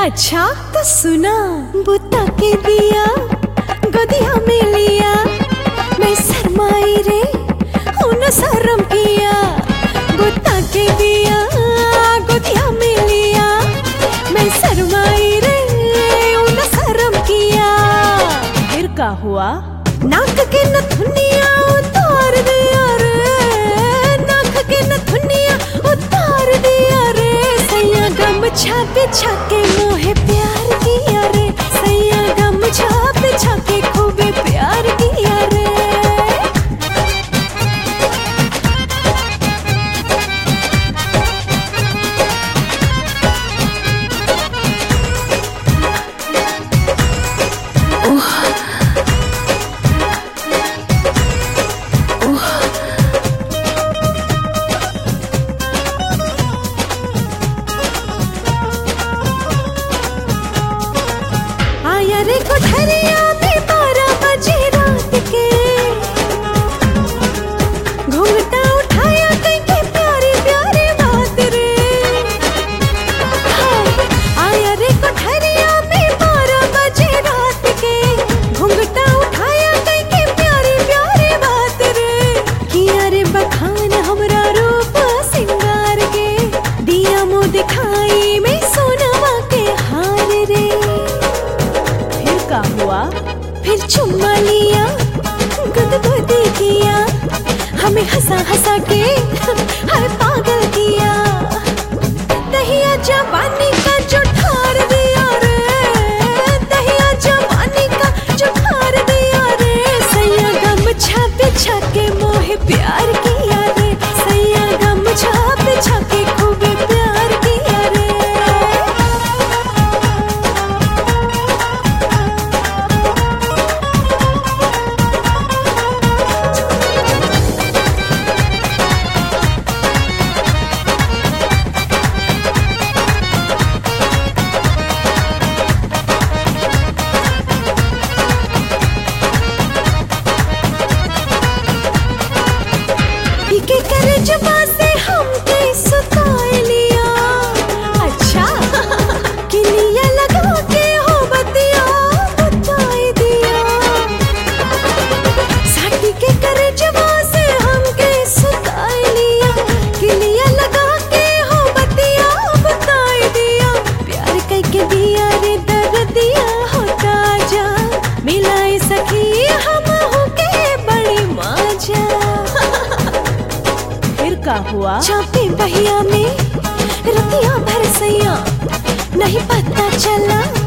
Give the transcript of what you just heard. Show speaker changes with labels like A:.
A: अच्छा तो सुना, बुता के दिया गदिया में लिया, मैं शर्माई रे उन शर्म किया। बुता के दिया गदिया में लिया, मैं शर्माई रे उन शर्म किया। फिर का हुआ? नाक के नथुनिया उतार दिया रे, नाक के नथुनिया उतार दिया रे। सैया गमछा बिछा के मोहे प्यार किया रे, सैया गमछा बिछा के खूबे प्यार किया रे। आया रे कोठरिया में 12 बजे रात के, घूंघटा उठाया कहीं के प्यारी प्यारी बात रे। आया रे कोठरिया में 12 बजे रात के, घूंघटा उठाया कहीं के प्यारी प्यारी बात रे। किया रे बखान हमरा रूप सिंगार के, दिया मुँह दिखाई में सोनवा के हार रे। का हुआ? फिर चुम्मा लिया, गुदगुदी किया, हमें हंसा हंसा के हर पागल किया। दहिया जवानी का जो ठार दिया रे, दहिया जवानी का जो ठार दिया रे। सैया गमछा बिछा के मोहे प्यार किया रे, सैया गमछा बिछा के खूबे प्यार किया रे। के करे जबा से हमके सुताए लिया। अच्छा किलिया लगा के हो बतिया बताए दिया। साटी के करे जबा से हमके सुताए लिया, किलिया लगा के हो बतिया बताए दिया। प्यार करके दिया रे दर्द दिया होता जा, मिलाए सखी हम होके बड़ी मजा। का हुआ? चापे बहिया में रतिया भर सैया नहीं पता चला।